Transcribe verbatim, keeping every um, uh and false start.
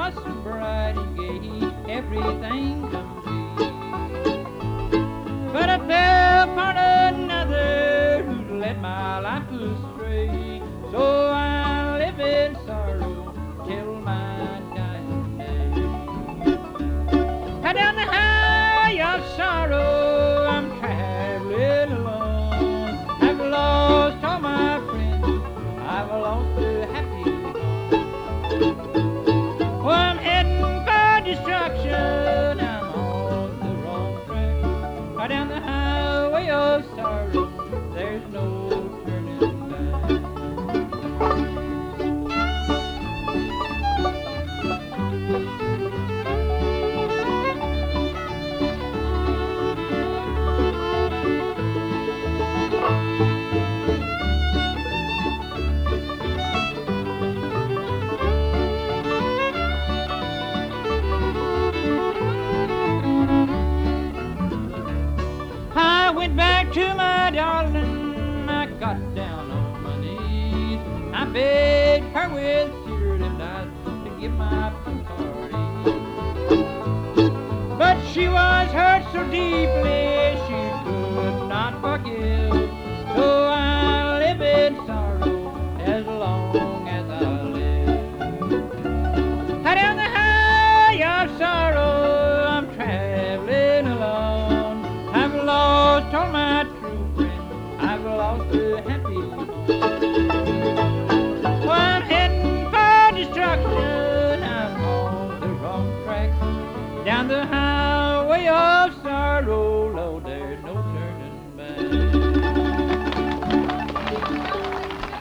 was so bright and gay, everything complete. But I fell for another who led my life astray. So I live in sorrow till my dying day. Down the highway of sorrow I'm traveling alone. I've lost all my friends, I've lost the happy home. Well, I'm heading for destruction, I'm on the wrong track. Down the highway of sorrow, there's no turning back. I went back to my darling, I got down on my knees. I begged her with tears and eyes to give my poor heart ease. But she was hurt so deeply